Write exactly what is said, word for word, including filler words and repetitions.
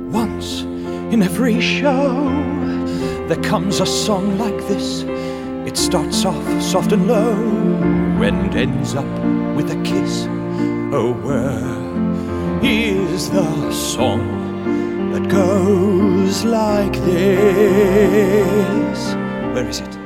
Once in every show there comes a song like this. It starts off soft and low and ends up with a kiss. Oh, where is the song that goes like this? Where is it?